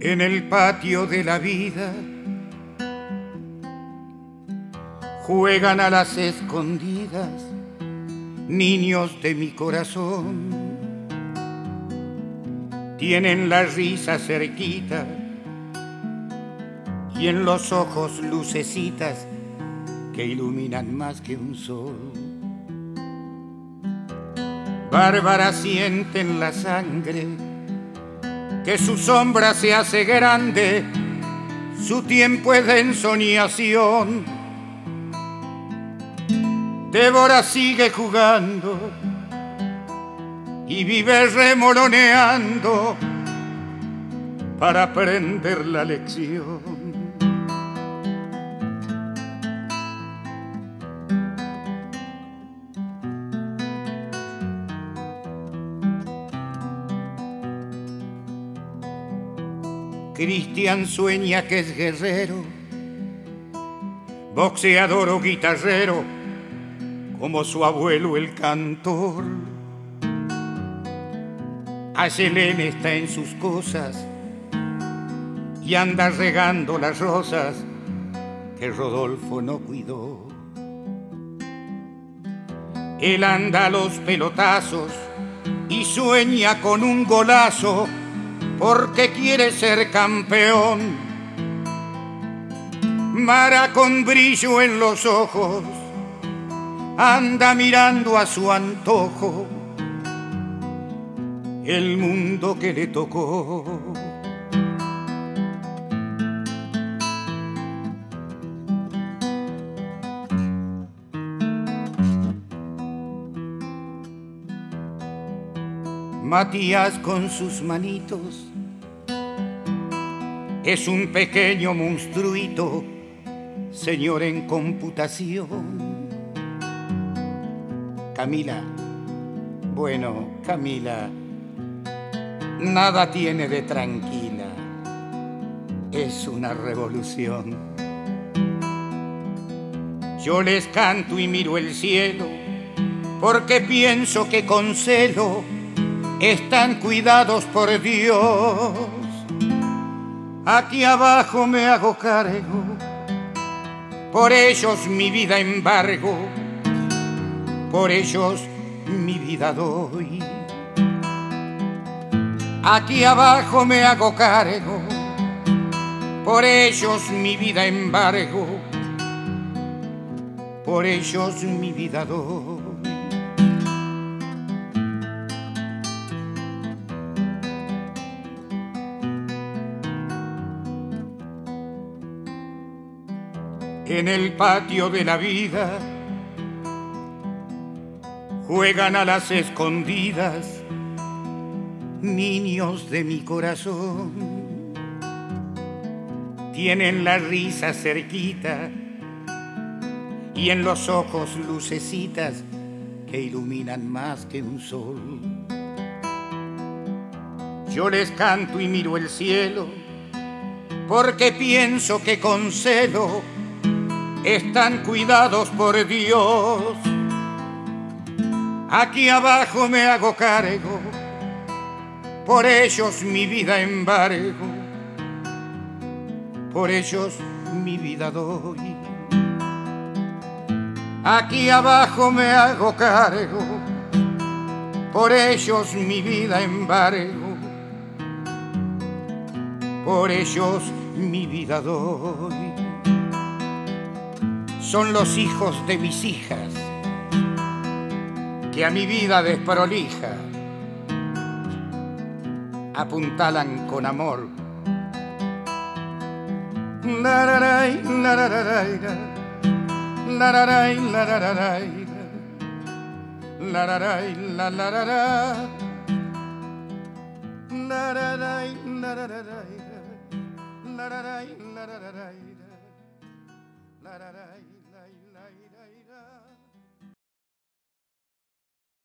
En el patio de la vida juegan a las escondidas niños de mi corazón. Tienen la risa cerquita y en los ojos lucecitas que iluminan más que un sol. Bárbara siente en la sangre que su sombra se hace grande, su tiempo es de ensoñación. Débora sigue jugando y vive remoloneando para aprender la lección. Cristian sueña que es guerrero, boxeador o guitarrero, como su abuelo el cantor. Ayelén está en sus cosas y anda regando las rosas que Rodolfo no cuidó. Él anda a los pelotazos y sueña con un golazo porque quiere ser campeón. Mara con brillo en los ojos anda mirando a su antojo el mundo que le tocó. Matías con sus manitos es un pequeño monstruito, señor en computación. Camila, bueno, Camila, nada tiene de tranquila, es una revolución. Yo les canto y miro el cielo, porque pienso que con celo están cuidados por Dios. Aquí abajo me hago cargo, por ellos mi vida embargo, por ellos mi vida doy. Aquí abajo me hago cargo, por ellos mi vida embargo, por ellos mi vida doy. En el patio de la vida juegan a las escondidas niños de mi corazón. Tienen la risa cerquita y en los ojos lucecitas que iluminan más que un sol. Yo les canto y miro el cielo, porque pienso que con celo están cuidados por Dios. Aquí abajo me hago cargo, por ellos mi vida embargo, por ellos mi vida doy. Aquí abajo me hago cargo, por ellos mi vida embargo, por ellos mi vida doy. Son los hijos de mis hijas que a mi vida desprolija apuntalan con amor. Lararay, lararay, lararay, lararay, lararay, lararay, lararay, lararay, lararay, lararay, lararay.